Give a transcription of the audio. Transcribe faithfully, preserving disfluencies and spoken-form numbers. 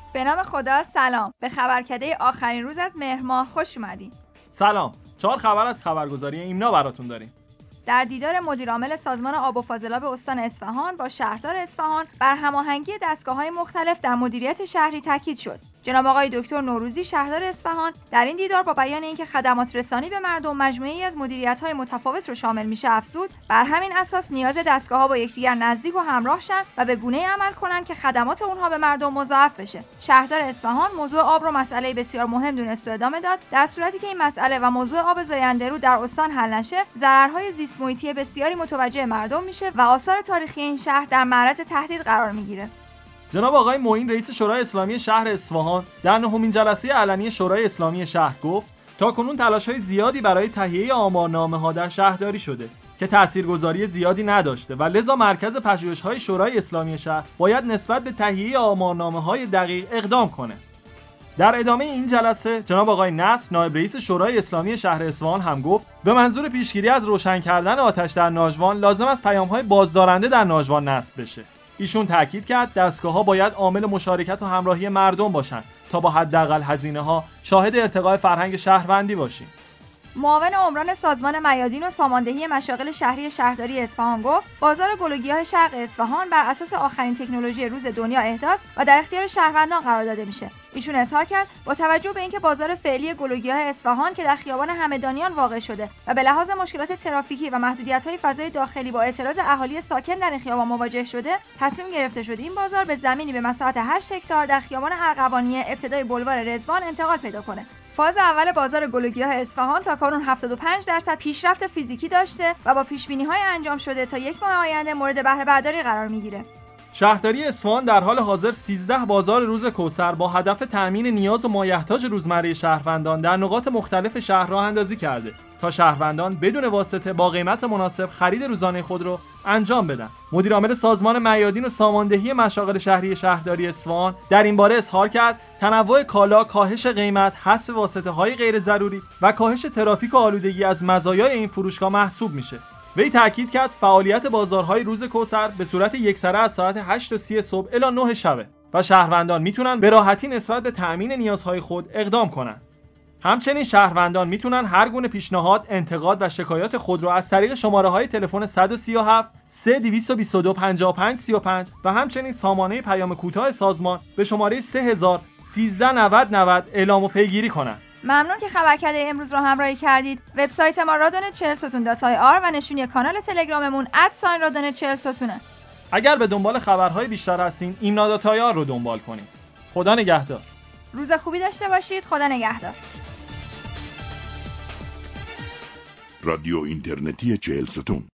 به نام خدا. سلام. به خبرکده آخرین روز از مهر ماه خوش اومدین. سلام. چهار خبر از خبرگزاری ایمنا براتون داریم. در دیدار مدیرعامل سازمان آب و فاضلاب استان اصفهان با شهردار اصفهان بر هماهنگی دستگاه‌های مختلف در مدیریت شهری تاکید شد. جناب آقای دکتر نوروزی شهردار اصفهان در این دیدار با بیان اینکه خدمات رسانی به مردم مجموعه‌ای از مدیریت‌های متفاوت رو شامل میشه افزود، بر همین اساس نیاز دستگاه‌ها با یکدیگر نزدیک و همراه شن و به گونه‌ای عمل کنن که خدمات اونها به مردم مضاعف بشه. شهردار اصفهان موضوع آب رو مسئله بسیار مهم دونست و ادامه داد در صورتی که این مسئله و موضوع آب زاینده‌رود در استان حل نشه، ضررهای زیست محیطی بسیاری متوجه مردم میشه و آثار تاریخی این شهر در معرض تهدید قرار میگیره. جناب آقای معین رئیس شورای اسلامی شهر اصفهان در نهمین جلسه علنی شورای اسلامی شهر گفت تاکنون تلاش‌های زیادی برای تهیه آمارنامه‌ها در شهرداری شده که تاثیرگذاری زیادی نداشته و لذا مرکز پژوهش‌های شورای اسلامی شهر باید نسبت به تهیه آمارنامه‌های دقیق اقدام کنه. در ادامه این جلسه جناب آقای نصر نایب رئیس شورای اسلامی شهر اصفهان هم گفت به منظور پیشگیری از روشن کردن آتش در ناجوان لازم است پیام‌های بازدارنده در ناجوان نصب بشه. ایشون تاکید کرد دستگاه‌ها باید عامل مشارکت و همراهی مردم باشند تا با حداقل هزینه‌ها شاهد ارتقای فرهنگ شهروندی باشیم. معاون عمران سازمان میادین و ساماندهی مشاغل شهری شهرداری اصفهان گفت بازار گل و گیاه شرق اصفهان بر اساس آخرین تکنولوژی روز دنیا احداث و در اختیار شهروندان قرار داده میشه. ایشون اظهار کرد با توجه به اینکه بازار فعلی گل و گیاه اصفهان که در خیابان همدانیان واقع شده و به لحاظ مشکلات ترافیکی و محدودیت‌های فضای داخلی با اعتراض اهالی ساکن در این خیابان مواجه شده، تصمیم گرفته شده این بازار به زمینی به مساحت هشت هکتار در خیابان ارغوانی ابتدای بلوار رضوان انتقال پیدا کنه. فاز اول بازار گل و گیاه اصفهان تاکنون هفتاد و پنج درصد پیشرفت فیزیکی داشته و با پیش‌بینی‌های انجام شده تا یک ماه آینده مورد بهره برداری قرار می‌گیره. شهرداری اصفهان در حال حاضر سیزده بازار روز کوثر با هدف تأمین نیاز و مایحتاج روزمره شهروندان در نقاط مختلف شهر راه اندازی کرده تا شهروندان بدون واسطه با قیمت مناسب خرید روزانه خود را انجام بدن. مدیر عامل سازمان میادین و ساماندهی مشاغل شهری شهرداری اصفهان در این باره اظهار کرد تنوع کالا، کاهش قیمت، حذف واسطه‌های غیر ضروری و کاهش ترافیک و آلودگی از مزایای این فروشگاه محسوب میشه. وی تاکید کرد فعالیت بازارهای روز کوثر به صورت یکسره از ساعت هشت و سی صبح الی نه شب و شهروندان میتونن به راحتی نسبت به تأمین نیازهای خود اقدام کنن. همچنین شهروندان میتونن هر گونه پیشنهاد، انتقاد و شکایات خود را از طریق شماره‌های تلفن صد و سی و هفت سه دویست و بیست و دو پنجاه و پنج سی و پنج و همچنین سامانه پیام کوتاه سازمان به شماره سه هزار سیزده نود نود اعلام و پیگیری کنند. ممنون که خبرکده امروز رو همراهی کردید. وبسایت ما رادیو چهل ستون دات آی آر و نشونی کانال تلگراممون ات رادیو چهل ستونه. اگر به دنبال خبرهای بیشتر هستین ایمنا دات آی آر رو دنبال کنید. خدا نگهدار. روز خوبی داشته باشید. خدا نگهدار. رادیو اینترنتی چهل ستون.